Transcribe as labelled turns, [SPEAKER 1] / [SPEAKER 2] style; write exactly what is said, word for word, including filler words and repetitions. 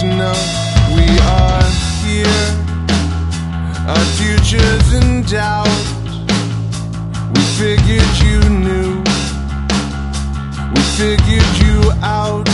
[SPEAKER 1] know we are here, our future's in doubt. We figured you knew, we figured you out.